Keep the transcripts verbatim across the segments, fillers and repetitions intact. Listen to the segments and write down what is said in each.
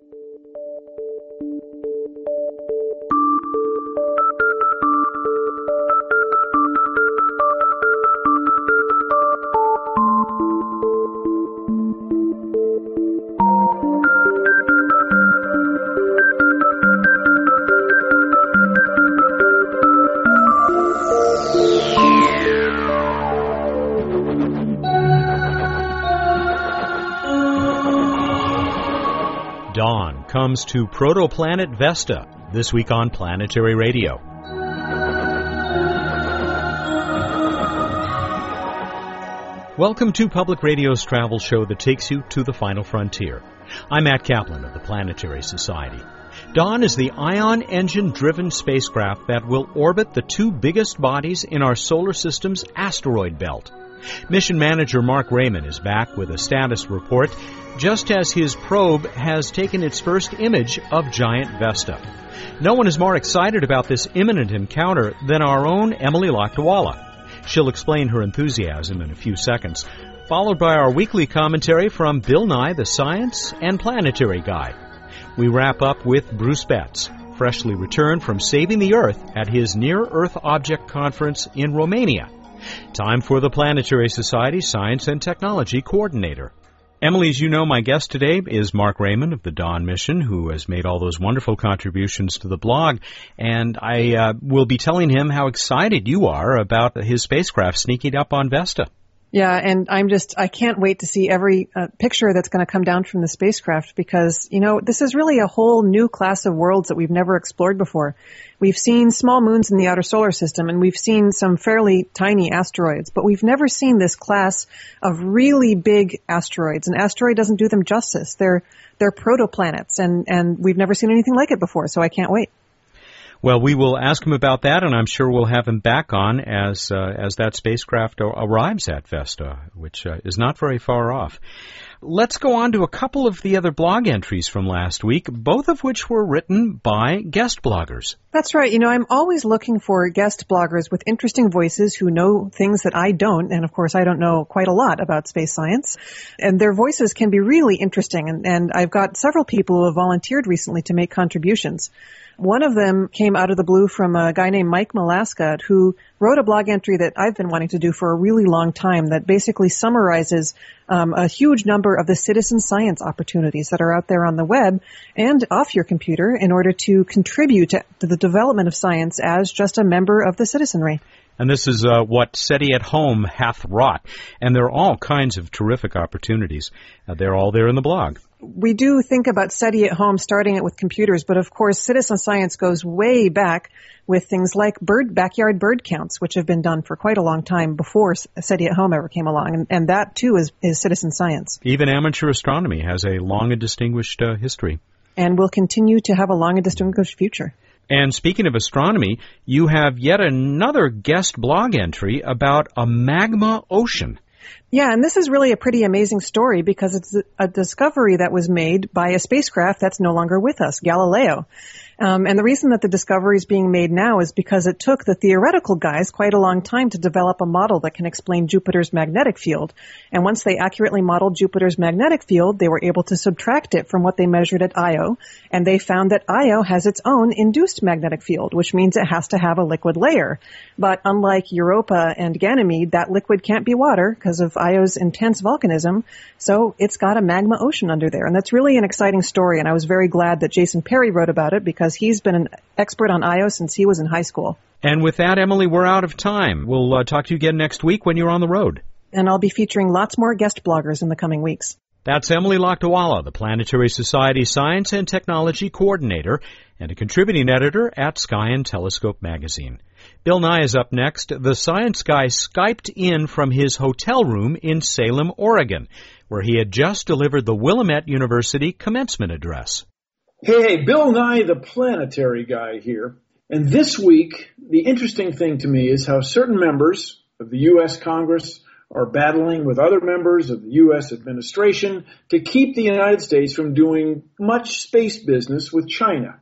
Dawn comes to protoplanet Vesta, this week on Planetary Radio. Welcome to Public Radio's travel show that takes you to the final frontier. I'm Matt Kaplan of the Planetary Society. Dawn is the ion engine-driven spacecraft that will orbit the two biggest bodies in our solar system's asteroid belt. Mission manager Mark Raymond is back with a status report, just as his probe has taken its first image of giant Vesta. No one is more excited about this imminent encounter than our own Emily Lakdawalla. She'll explain her enthusiasm in a few seconds, followed by our weekly commentary from Bill Nye, the Science and Planetary Guy. We wrap up with Bruce Betts, freshly returned from saving the Earth at his Near-Earth Object Conference in Romania. Time for the Planetary Society Science and Technology Coordinator. Emily, as you know, my guest today is Mark Raymond of the Dawn mission, who has made all those wonderful contributions to the blog, and I uh, will be telling him how excited you are about his spacecraft sneaking up on Vesta. Yeah, and I'm just, I can't wait to see every uh, picture that's going to come down from the spacecraft because, you know, this is really a whole new class of worlds that we've never explored before. We've seen small moons in the outer solar system, and we've seen some fairly tiny asteroids, but we've never seen this class of really big asteroids. An asteroid doesn't do them justice. They're, they're protoplanets, and, and we've never seen anything like it before, so I can't wait. Well, we will ask him about that, and I'm sure we'll have him back on as uh, as that spacecraft arrives at Vesta, which uh, is not very far off. Let's go on to a couple of the other blog entries from last week, both of which were written by guest bloggers. That's right. You know, I'm always looking for guest bloggers with interesting voices who know things that I don't, and of course I don't know quite a lot about space science. And their voices can be really interesting, and, and I've got several people who have volunteered recently to make contributions. One of them came out of the blue from a guy named Mike Malaska, who wrote a blog entry that I've been wanting to do for a really long time that basically summarizes um, a huge number of the citizen science opportunities that are out there on the web and off your computer in order to contribute to, to the development of science as just a member of the citizenry. And this is uh, what SETI at Home hath wrought. And there are all kinds of terrific opportunities. Uh, they're all there in the blog. We do think about SETI at Home starting it with computers, but of course citizen science goes way back with things like bird backyard bird counts, which have been done for quite a long time before SETI at Home ever came along. And, and that, too, is, is citizen science. Even amateur astronomy has a long and distinguished uh, history. And will continue to have a long and distinguished future. And speaking of astronomy, you have yet another guest blog entry about a magma ocean. Yeah, and this is really a pretty amazing story because it's a discovery that was made by a spacecraft that's no longer with us, Galileo. Um, and the reason that the discovery is being made now is because it took the theoretical guys quite a long time to develop a model that can explain Jupiter's magnetic field. And once they accurately modeled Jupiter's magnetic field, they were able to subtract it from what they measured at Io, and they found that Io has its own induced magnetic field, which means it has to have a liquid layer. But unlike Europa and Ganymede, that liquid can't be water because of Io's intense volcanism, so it's got a magma ocean under there. And that's really an exciting story, and I was very glad that Jason Perry wrote about it because he's been an expert on Io since he was in high school. And with that, Emily, we're out of time. We'll uh, talk to you again next week when you're on the road. And I'll be featuring lots more guest bloggers in the coming weeks. That's Emily Lakdawalla, the Planetary Society Science and Technology Coordinator and a contributing editor at Sky and Telescope magazine. Bill Nye is up next. The science guy Skyped in from his hotel room in Salem, Oregon, where he had just delivered the Willamette University commencement address. Hey, hey, Bill Nye, the planetary guy here. And this week, the interesting thing to me is how certain members of the U S Congress are battling with other members of the U S administration to keep the United States from doing much space business with China.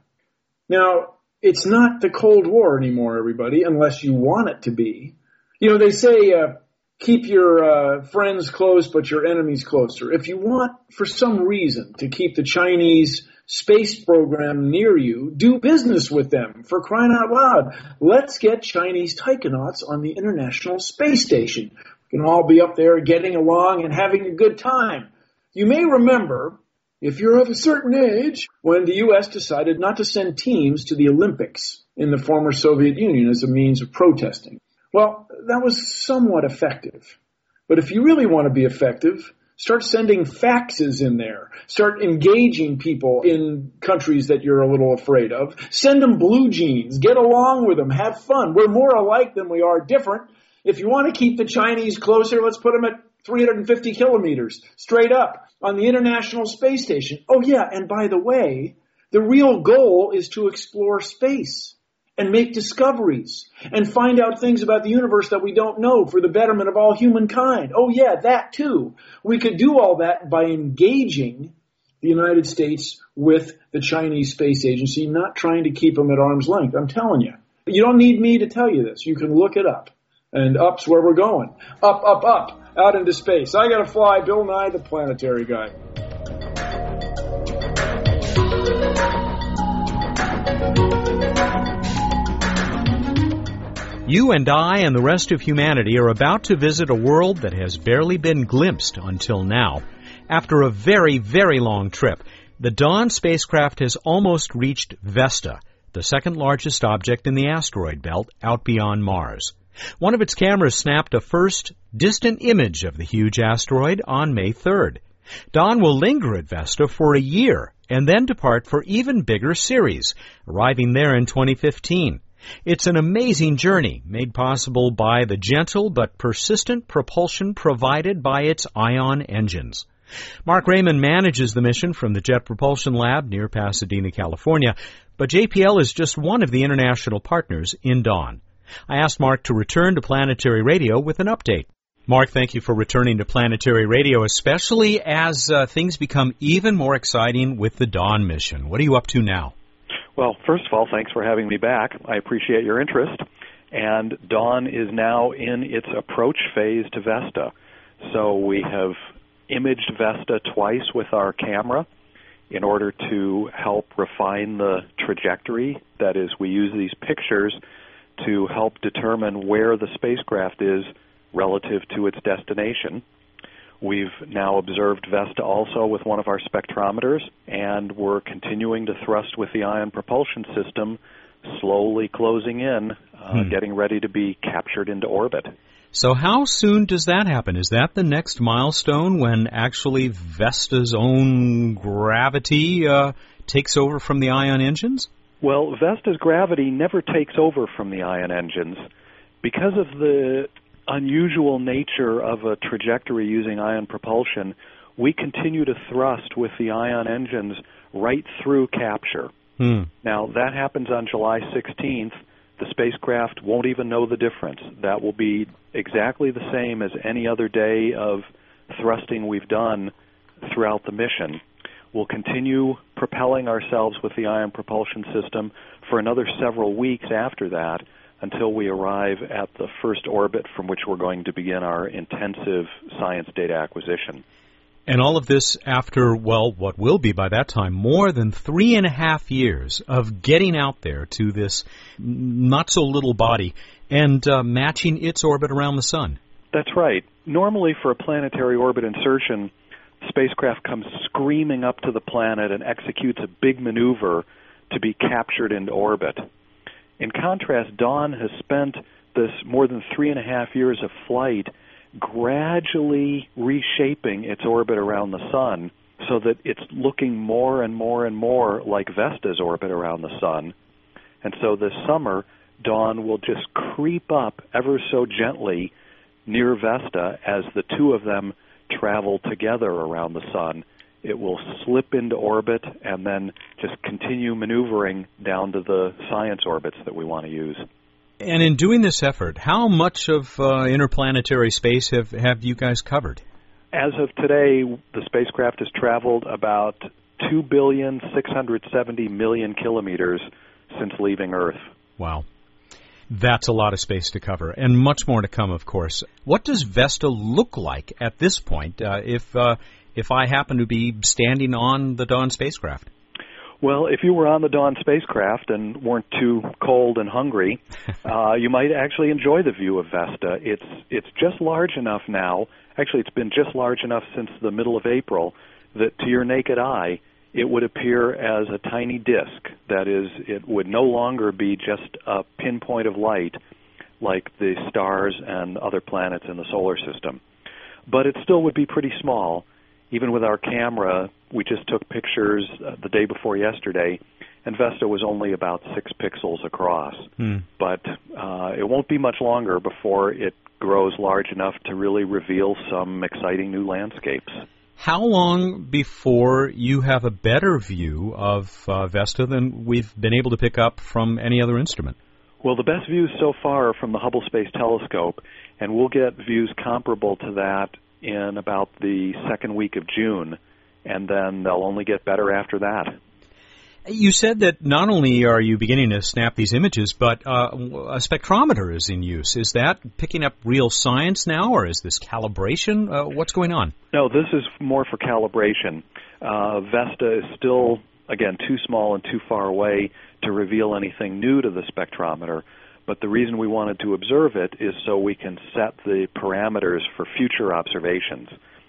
Now, it's not the Cold War anymore, everybody, unless you want it to be. You know, they say, uh, keep your uh, friends close, but your enemies closer. If you want, for some reason, to keep the Chinese space program near you, do business with them, for crying out loud. Let's get Chinese taikonauts on the International Space Station. We can all be up there getting along and having a good time. You may remember, if you're of a certain age, when the U S decided not to send teams to the Olympics in the former Soviet Union as a means of protesting. Well, that was somewhat effective. But if you really want to be effective, start sending faxes in there. Start engaging people in countries that you're a little afraid of. Send them blue jeans. Get along with them. Have fun. We're more alike than we are different. If you want to keep the Chinese closer, let's put them at three hundred fifty kilometers, straight up, on the International Space Station. Oh, yeah, and by the way, the real goal is to explore space and make discoveries and find out things about the universe that we don't know for the betterment of all humankind. Oh, yeah, that too. We could do all that by engaging the United States with the Chinese Space Agency, not trying to keep them at arm's length. I'm telling you. You don't need me to tell you this. You can look it up. And up's where we're going. Up, up, up, out into space. I gotta fly, Bill Nye, the planetary guy. You and I and the rest of humanity are about to visit a world that has barely been glimpsed until now. After a very, very long trip, the Dawn spacecraft has almost reached Vesta, the second largest object in the asteroid belt out beyond Mars. One of its cameras snapped a first distant image of the huge asteroid on May third. Dawn will linger at Vesta for a year and then depart for even bigger Ceres, arriving there in twenty fifteen. It's an amazing journey made possible by the gentle but persistent propulsion provided by its ion engines. Mark Raymond manages the mission from the Jet Propulsion Lab near Pasadena, California, but J P L is just one of the international partners in Dawn. I asked Mark to return to Planetary Radio with an update. Mark, thank you for returning to Planetary Radio, especially as uh, things become even more exciting with the Dawn mission. What are you up to now? Well, first of all, thanks for having me back. I appreciate your interest. And Dawn is now in its approach phase to Vesta. So we have imaged Vesta twice with our camera in order to help refine the trajectory. That is, we use these pictures to help determine where the spacecraft is relative to its destination. We've now observed Vesta also with one of our spectrometers, and we're continuing to thrust with the ion propulsion system, slowly closing in, uh, hmm. getting ready to be captured into orbit. So how soon does that happen? Is that the next milestone when actually Vesta's own gravity uh, takes over from the ion engines? Well, Vesta's gravity never takes over from the ion engines. Because of the unusual nature of a trajectory using ion propulsion, we continue to thrust with the ion engines right through capture. Hmm. Now, that happens on July sixteenth. The spacecraft won't even know the difference. That will be exactly the same as any other day of thrusting we've done throughout the mission. We'll continue propelling ourselves with the ion propulsion system for another several weeks after that, until we arrive at the first orbit from which we're going to begin our intensive science data acquisition. And all of this after, well, what will be by that time, more than three and a half years of getting out there to this not-so-little body and uh, matching its orbit around the sun. That's right. Normally for a planetary orbit insertion, the spacecraft comes screaming up to the planet and executes a big maneuver to be captured into orbit. In contrast, Dawn has spent this more than three and a half years of flight gradually reshaping its orbit around the sun so that it's looking more and more and more like Vesta's orbit around the sun. And so this summer, Dawn will just creep up ever so gently near Vesta as the two of them travel together around the sun. It will slip into orbit and then just continue maneuvering down to the science orbits that we want to use. And in doing this effort, how much of uh, interplanetary space have, have you guys covered? As of today, the spacecraft has traveled about two billion six hundred seventy million kilometers since leaving Earth. Wow. That's a lot of space to cover, and much more to come, of course. What does Vesta look like at this point, uh, if... Uh, if I happen to be standing on the Dawn spacecraft? Well, if you were on the Dawn spacecraft and weren't too cold and hungry, uh, you might actually enjoy the view of Vesta. It's it's just large enough now. Actually, it's been just large enough since the middle of April that to your naked eye, it would appear as a tiny disk. That is, it would no longer be just a pinpoint of light like the stars and other planets in the solar system. But it still would be pretty small. Even with our camera, we just took pictures uh, the day before yesterday, and Vesta was only about six pixels across. Hmm. But uh, it won't be much longer before it grows large enough to really reveal some exciting new landscapes. How long before you have a better view of uh, Vesta than we've been able to pick up from any other instrument? Well, the best views so far are from the Hubble Space Telescope, and we'll get views comparable to that in about the second week of June, and then they'll only get better after that. You said that not only are you beginning to snap these images, but uh, a spectrometer is in use. Is that picking up real science now, or is this calibration? Uh, what's going on? No, this is more for calibration. Uh, Vesta is still, again, too small and too far away to reveal anything new to the spectrometer. But the reason we wanted to observe it is so we can set the parameters for future observations.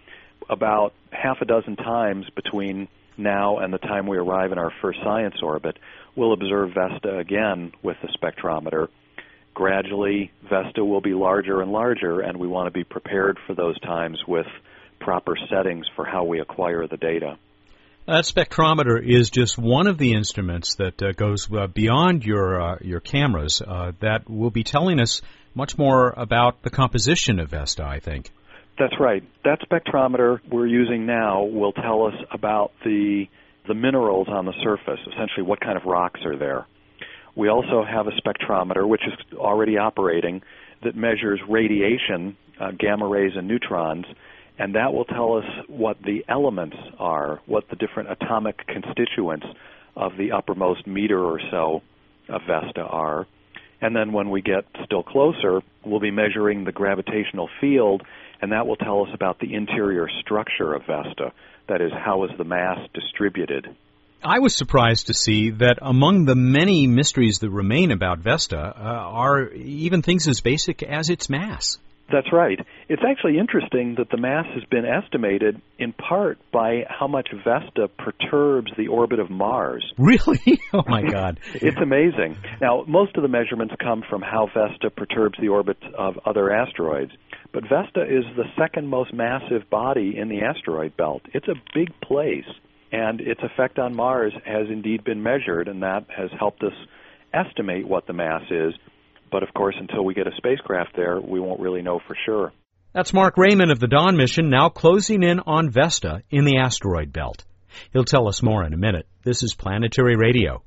About half a dozen times between now and the time we arrive in our first science orbit, we'll observe Vesta again with the spectrometer. Gradually, Vesta will be larger and larger, and we want to be prepared for those times with proper settings for how we acquire the data. That spectrometer is just one of the instruments that uh, goes uh, beyond your uh, your cameras uh, that will be telling us much more about the composition of Vesta, I think. That's right. That spectrometer we're using now will tell us about the the minerals on the surface, essentially what kind of rocks are there. We also have a spectrometer, which is already operating, that measures radiation, uh, gamma rays and neutrons, and that will tell us what the elements are, what the different atomic constituents of the uppermost meter or so of Vesta are. And then when we get still closer, we'll be measuring the gravitational field, and that will tell us about the interior structure of Vesta. That is, how is the mass distributed? I was surprised to see that among the many mysteries that remain about Vesta uh, are even things as basic as its mass. That's right. It's actually interesting that the mass has been estimated in part by how much Vesta perturbs the orbit of Mars. Really? Oh, my God. It's amazing. Now, most of the measurements come from how Vesta perturbs the orbits of other asteroids, but Vesta is the second most massive body in the asteroid belt. It's a big place, and its effect on Mars has indeed been measured, and that has helped us estimate what the mass is. But, of course, until we get a spacecraft there, we won't really know for sure. That's Mark Raymond of the Dawn mission, now closing in on Vesta in the asteroid belt. He'll tell us more in a minute. This is Planetary Radio.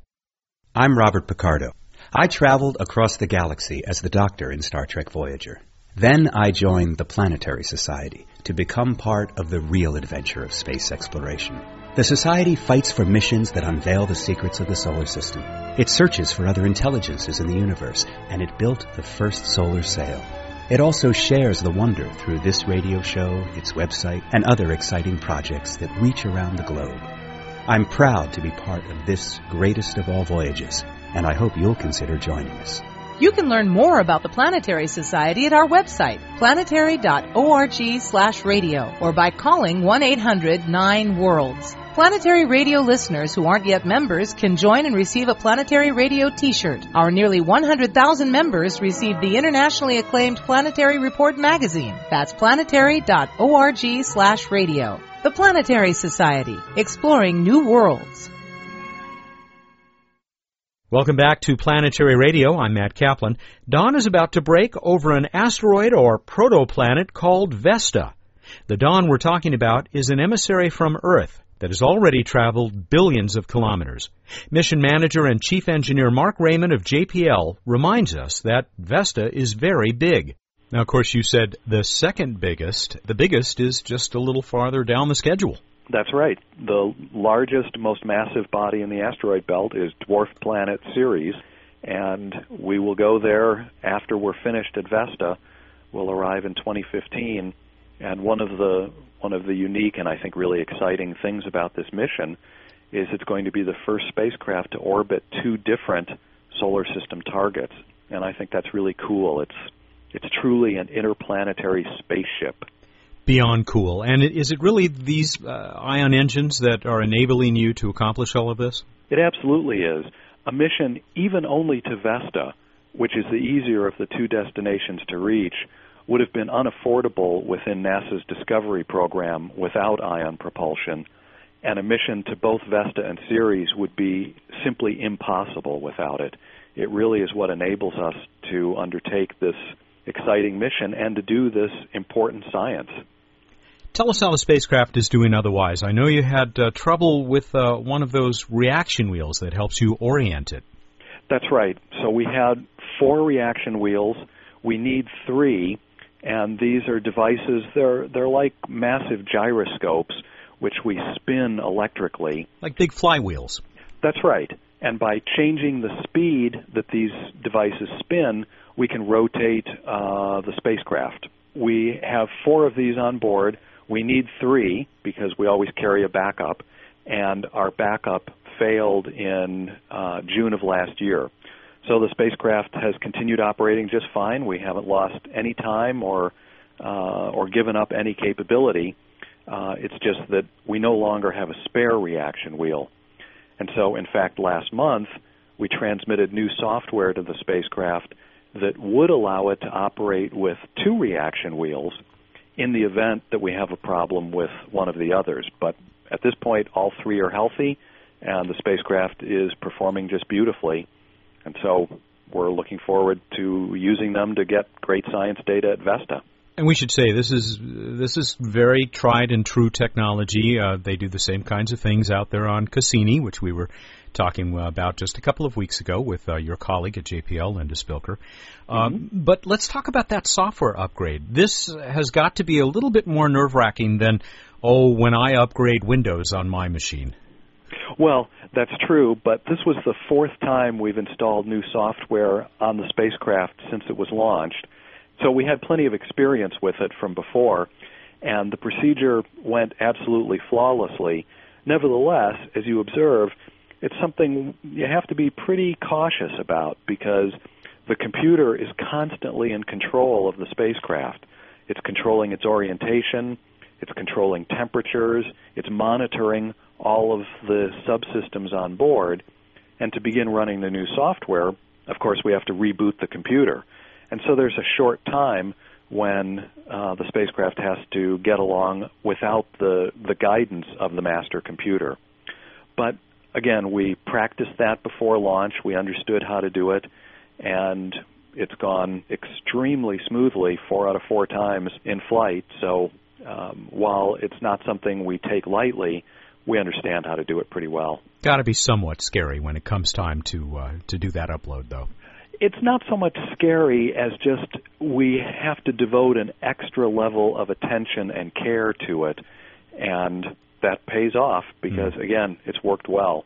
I'm Robert Picardo. I traveled across the galaxy as the Doctor in Star Trek Voyager. Then I joined the Planetary Society to become part of the real adventure of space exploration. The Society fights for missions that unveil the secrets of the solar system. It searches for other intelligences in the universe, and it built the first solar sail. It also shares the wonder through this radio show, its website, and other exciting projects that reach around the globe. I'm proud to be part of this greatest of all voyages, and I hope you'll consider joining us. You can learn more about the Planetary Society at our website, planetary dot org slash radio, or by calling one eight hundred nine worlds. Planetary Radio listeners who aren't yet members can join and receive a Planetary Radio t-shirt. Our nearly one hundred thousand members receive the internationally acclaimed Planetary Report magazine. That's planetary dot org slash radio. The Planetary Society, exploring new worlds. Welcome back to Planetary Radio. I'm Matt Kaplan. Dawn is about to break over an asteroid or protoplanet called Vesta. The Dawn we're talking about is an emissary from Earth that has already traveled billions of kilometers. Mission manager and chief engineer Mark Raymond of J P L reminds us that Vesta is very big. Now, of course, you said the second biggest. The biggest is just a little farther down the schedule. That's right. The largest, most massive body in the asteroid belt is Dwarf Planet Ceres, and we will go there after we're finished at Vesta. We'll arrive in twenty fifteen, and one of the one of the unique and I think really exciting things about this mission is it's going to be the first spacecraft to orbit two different solar system targets, and I think that's really cool. It's it's truly an interplanetary spaceship. Beyond cool. And is it really these uh, ion engines that are enabling you to accomplish all of this? It absolutely is. A mission even only to Vesta, which is the easier of the two destinations to reach, would have been unaffordable within NASA's Discovery program without ion propulsion, and a mission to both Vesta and Ceres would be simply impossible without it. It really is what enables us to undertake this exciting mission and to do this important science. Tell us how the spacecraft is doing otherwise. I know you had uh, trouble with uh, one of those reaction wheels that helps you orient it. That's right. So we had four reaction wheels. We need three, and these are devices, they're, they're like massive gyroscopes, which we spin electrically. Like big flywheels. That's right. And by changing the speed that these devices spin, we can rotate uh, the spacecraft. We have four of these on board. We need three because we always carry a backup, and our backup failed in uh, June of last year. So the spacecraft has continued operating just fine. We haven't lost any time or uh, or given up any capability. Uh, it's just that we no longer have a spare reaction wheel. And so, in fact, last month, we transmitted new software to the spacecraft that would allow it to operate with two reaction wheels in the event that we have a problem with one of the others. But at this point, all three are healthy, and the spacecraft is performing just beautifully. And so we're looking forward to using them to get great science data at Vesta. And we should say this is this is very tried and true technology. Uh, they do the same kinds of things out there on Cassini, which we were talking about just a couple of weeks ago with uh, your colleague at J P L, Linda Spilker. Um, mm-hmm. But let's talk about that software upgrade. This has got to be a little bit more nerve-wracking than, oh, when I upgrade Windows on my machine. Well, that's true, but this was the fourth time we've installed new software on the spacecraft since it was launched. So we had plenty of experience with it from before, and the procedure went absolutely flawlessly. Nevertheless, as you observe, it's something you have to be pretty cautious about because the computer is constantly in control of the spacecraft. It's controlling its orientation, it's controlling temperatures, it's monitoring all of the subsystems on board, and to begin running the new software, of course, we have to reboot the computer. And so there's a short time when uh, the spacecraft has to get along without the, the guidance of the master computer. But again, we practiced that before launch. We understood how to do it, and it's gone extremely smoothly four out of four times in flight. So um, while it's not something we take lightly, we understand how to do it pretty well. Got to be somewhat scary when it comes time to uh, to do that upload, though. It's not so much scary as just we have to devote an extra level of attention and care to it, and that pays off because, mm. again, it's worked well.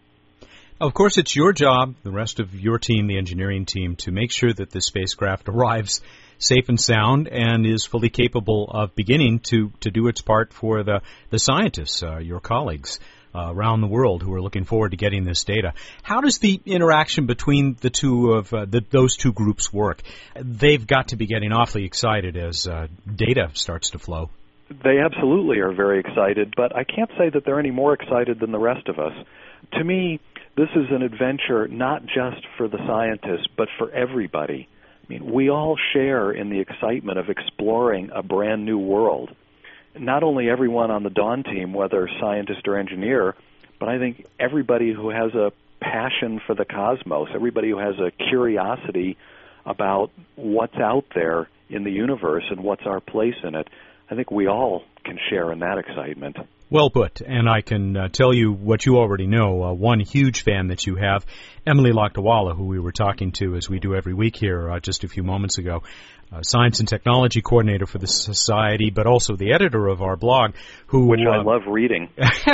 Of course, it's your job, the rest of your team, the engineering team, to make sure that the spacecraft arrives safe and sound and is fully capable of beginning to, to do its part for the, the scientists, uh, your colleagues uh, around the world who are looking forward to getting this data. How does the interaction between the two of uh, the, those two groups work? They've got to be getting awfully excited as uh, data starts to flow. They absolutely are very excited, but I can't say that they're any more excited than the rest of us. To me, this is an adventure not just for the scientists, but for everybody. I mean, we all share in the excitement of exploring a brand new world. Not only everyone on the Dawn team, whether scientist or engineer, but I think everybody who has a passion for the cosmos, everybody who has a curiosity about what's out there in the universe and what's our place in it, I think we all can share in that excitement. Well put, and I can uh, tell you what you already know. Uh, one huge fan that you have, Emily Lakdawalla, who we were talking to as we do every week here uh, just a few moments ago, uh, Science and Technology Coordinator for the Society, but also the editor of our blog. who Which I uh, love reading.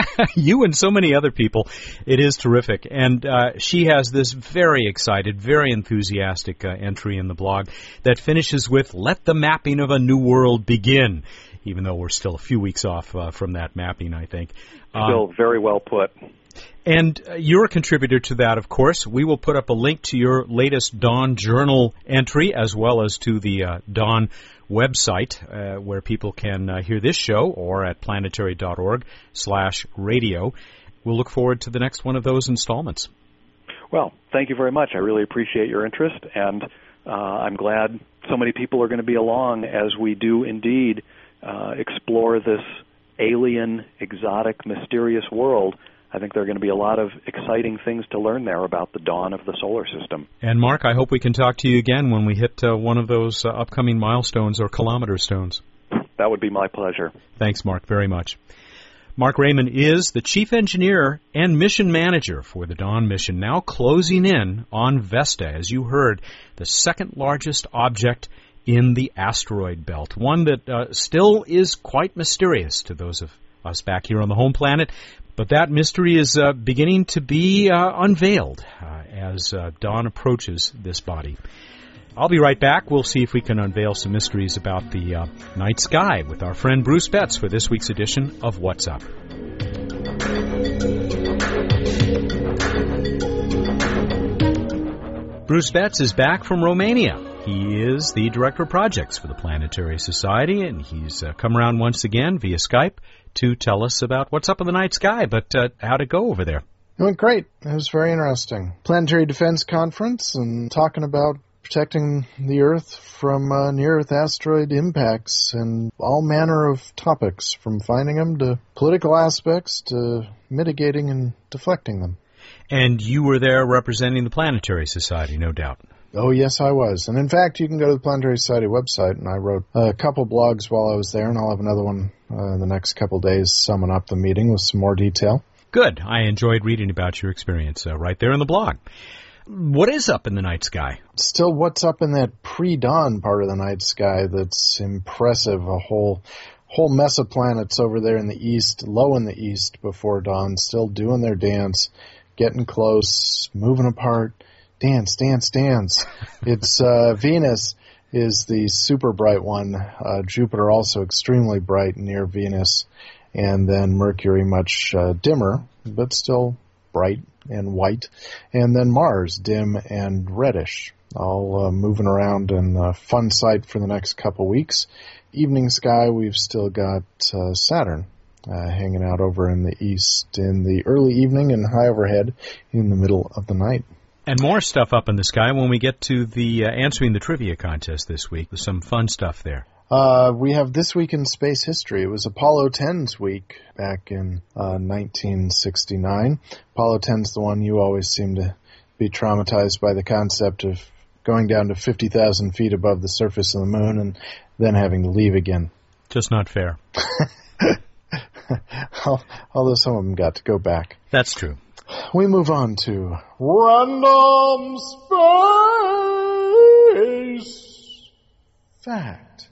You and so many other people. It is terrific. And uh, she has this very excited, very enthusiastic uh, entry in the blog that finishes with, "Let the mapping of a new world begin," even though we're still a few weeks off uh, from that mapping, I think. Still um, very well put. And uh, you're a contributor to that, of course. We will put up a link to your latest Dawn Journal entry as well as to the uh, Dawn website uh, where people can uh, hear this show or at planetary.org slash radio. We'll look forward to the next one of those installments. Well, thank you very much. I really appreciate your interest, and uh, I'm glad so many people are going to be along as we do indeed uh, explore this alien, exotic, mysterious world. I think there are going to be a lot of exciting things to learn there about the dawn of the solar system. And, Mark, I hope we can talk to you again when we hit uh, one of those uh, upcoming milestones or kilometer stones. That would be my pleasure. Thanks, Mark, very much. Mark Raymond is the Chief Engineer and Mission Manager for the Dawn mission, now closing in on Vesta, as you heard, the second largest object in the asteroid belt, one that uh, still is quite mysterious to those of us back here on the home planet. But that mystery is uh, beginning to be uh, unveiled uh, as uh, Dawn approaches this body. I'll be right back. We'll see if we can unveil some mysteries about the uh, night sky with our friend Bruce Betts for this week's edition of What's Up. Bruce Betts is back from Romania. He is the Director of Projects for the Planetary Society, and he's uh, come around once again via Skype to tell us about what's up in the night sky, but uh, how'd it go over there? It went great. It was very interesting. Planetary Defense Conference and talking about protecting the Earth from uh, near-Earth asteroid impacts and all manner of topics, from finding them to political aspects to mitigating and deflecting them. And you were there representing the Planetary Society, no doubt. Oh, yes, I was. And in fact, you can go to the Planetary Society website, and I wrote a couple blogs while I was there, and I'll have another one uh, in the next couple days summing up the meeting with some more detail. Good. I enjoyed reading about your experience uh, right there in the blog. What is up in the night sky? Still, what's up in that pre-dawn part of the night sky that's impressive. A whole whole mess of planets over there in the east, low in the east before dawn, still doing their dance, getting close, moving apart. Dance, dance, dance. It's uh, Venus is the super bright one. Uh, Jupiter also extremely bright near Venus. And then Mercury much uh, dimmer, but still bright and white. And then Mars, dim and reddish, all uh, moving around in a fun sight for the next couple weeks. Evening sky, we've still got uh, Saturn uh, hanging out over in the east in the early evening and high overhead in the middle of the night. And more stuff up in the sky when we get to the uh, Answering the Trivia contest this week. There's some fun stuff there. Uh, we have This Week in Space History. It was Apollo ten's week back in uh, nineteen sixty-nine. Apollo ten's the one you always seem to be traumatized by the concept of going down to fifty thousand feet above the surface of the moon and then having to leave again. Just not fair. Although some of them got to go back. That's true. We move on to Random Space Fact.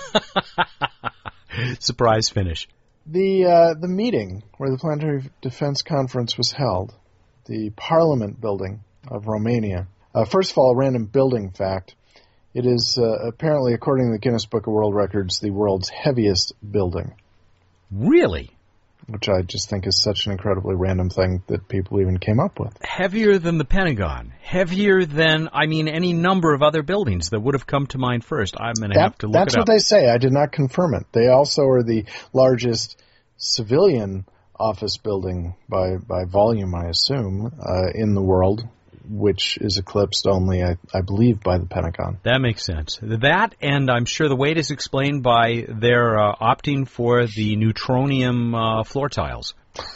Surprise finish. The uh, the meeting where the Planetary Defense Conference was held, the Parliament building of Romania. Uh, first of all, a random building fact. It is uh, apparently, according to the Guinness Book of World Records, the world's heaviest building. Really? Which I just think is such an incredibly random thing that people even came up with. Heavier than the Pentagon. Heavier than, I mean, any number of other buildings that would have come to mind first. I'm going to have to look it up. That's what they say. I did not confirm it. They also are the largest civilian office building by, by volume, I assume, uh, in the world, which is eclipsed only, I, I believe, by the Pentagon. That makes sense. That, and I'm sure the weight is explained by their uh, opting for the neutronium uh, floor tiles.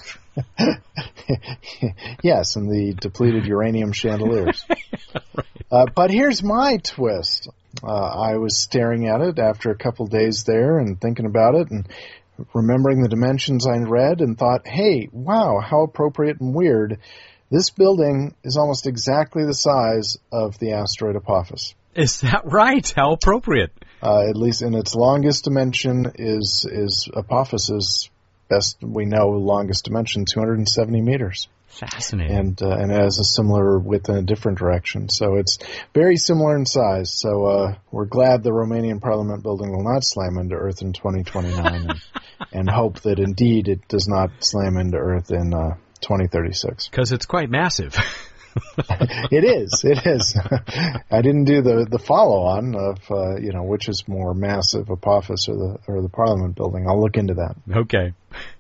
Yes, and the depleted uranium chandeliers. Right. Uh, but here's my twist. Uh, I was staring at it after a couple days there and thinking about it and remembering the dimensions I read and thought, hey, wow, how appropriate and weird. This building is almost exactly the size of the asteroid Apophis. Is that right? How appropriate. Uh, at least in its longest dimension is is Apophis's, best we know, longest dimension, two hundred seventy meters. Fascinating. And uh, and it has a similar width in a different direction. So it's very similar in size. So uh, we're glad the Romanian Parliament building will not slam into Earth in twenty twenty-nine and, and hope that indeed it does not slam into Earth in uh, twenty thirty-six. Because it's quite massive. It is. It is. I didn't do the, the follow-on of, uh, you know, which is more massive, Apophis or the or the Parliament building. I'll look into that. Okay.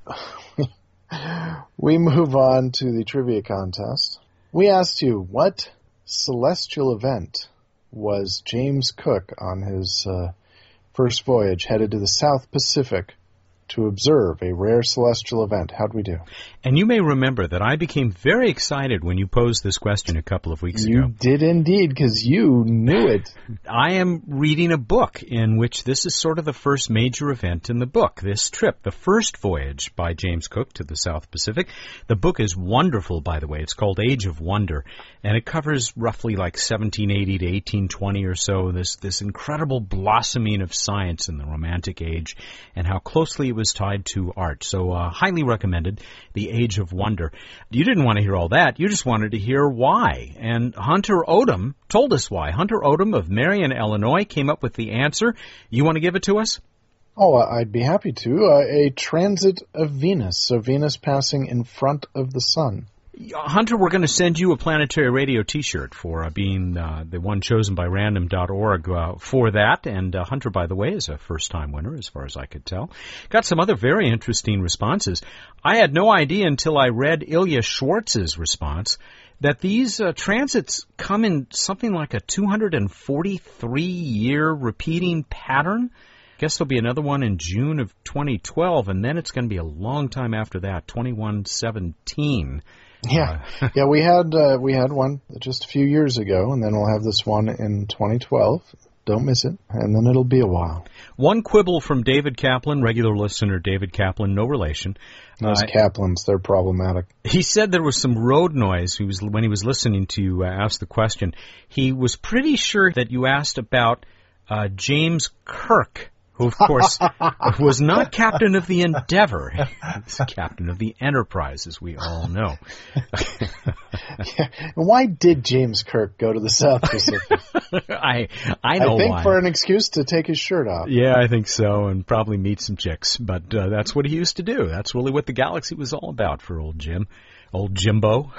We move on to the trivia contest. We asked you, what celestial event was James Cook on his uh, first voyage headed to the South Pacific to observe a rare celestial event? How'd we do? And you may remember that I became very excited when you posed this question a couple of weeks you ago. You did indeed, because you knew it. I am reading a book in which this is sort of the first major event in the book, this trip, the first voyage by James Cook to the South Pacific. The book is wonderful, by the way. It's called Age of Wonder, and it covers roughly like seventeen eighty to eighteen twenty or so, this, this incredible blossoming of science in the Romantic Age and how closely it was was tied to art. So uh, highly recommended, The Age of Wonder. You didn't want to hear all that. You just wanted to hear why. And Hunter Odom told us why. Hunter Odom of Marion, Illinois, came up with the answer. You want to give it to us? Oh, I'd be happy to. Uh, a transit of Venus. So Venus passing in front of the sun. Hunter, we're going to send you a Planetary Radio T-shirt for uh, being uh, the one chosen by random dot org uh, for that. And uh, Hunter, by the way, is a first-time winner, as far as I could tell. Got some other very interesting responses. I had no idea until I read Ilya Schwartz's response that these uh, transits come in something like a two hundred forty-three year repeating pattern. Guess there'll be another one in June of twenty twelve, and then it's going to be a long time after that, twenty-one seventeen. Yeah, uh, yeah, we had uh, we had one just a few years ago, and then we'll have this one in twenty twelve. Don't miss it, and then it'll be a while. One quibble from David Kaplan, regular listener David Kaplan, no relation. Those uh, Kaplans, they're problematic. He said there was some road noise. He was when he was listening to you uh, ask the question. He was pretty sure that you asked about uh, James Kirk, who, of course, was not captain of the Endeavour. He was captain of the Enterprise, as we all know. Yeah. Why did James Kirk go to the South Pacific? I I know I think why. for an excuse to take his shirt off. Yeah, I think so, and probably meet some chicks. But uh, that's what he used to do. That's really what the galaxy was all about for old Jim, old Jimbo.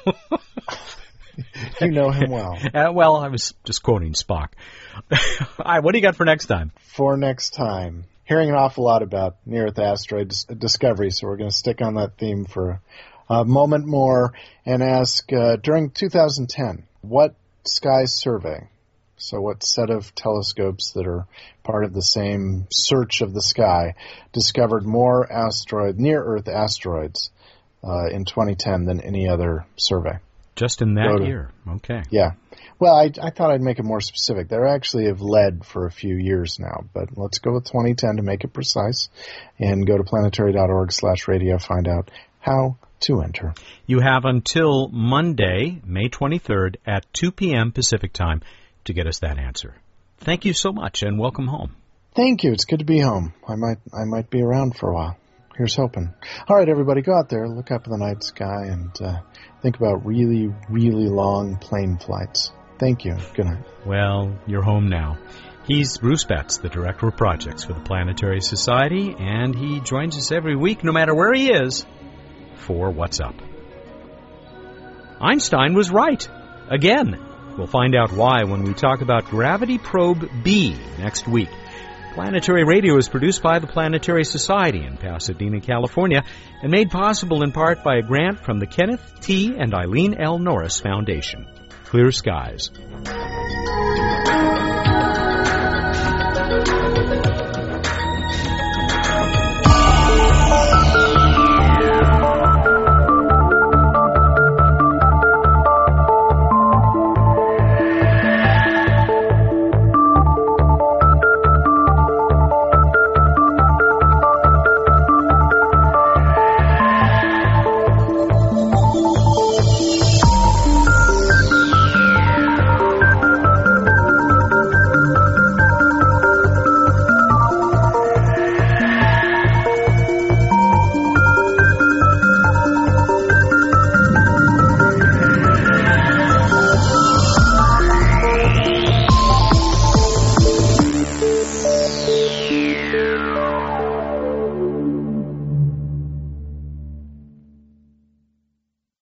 You know him well. Uh, well, I was just quoting Spock. All right, what do you got for next time? For next time, hearing an awful lot about near-Earth asteroid dis- discovery, so we're going to stick on that theme for a moment more and ask, uh, during two thousand ten, what sky survey, so what set of telescopes that are part of the same search of the sky, discovered more asteroid near-Earth asteroids uh, in twenty ten than any other survey? Just in that to, year. Okay. Yeah. Well, I, I thought I'd make it more specific. They actually have led for a few years now, but let's go with twenty ten to make it precise, and go to planetary dot org slash radio, find out how to enter. You have until Monday, May twenty-third at two p.m. Pacific time to get us that answer. Thank you so much, and welcome home. Thank you. It's good to be home. I might I might be around for a while. Here's hoping. All right, everybody, go out there, look up in the night sky, and uh, think about really, really long plane flights. Thank you. Good night. Well, you're home now. He's Bruce Betts, the Director of Projects for the Planetary Society, and he joins us every week, no matter where he is, for What's Up. Einstein was right. Again. We'll find out why when we talk about Gravity Probe B next week. Planetary Radio is produced by the Planetary Society in Pasadena, California, and made possible in part by a grant from the Kenneth T. and Eileen L. Norris Foundation. Clear skies.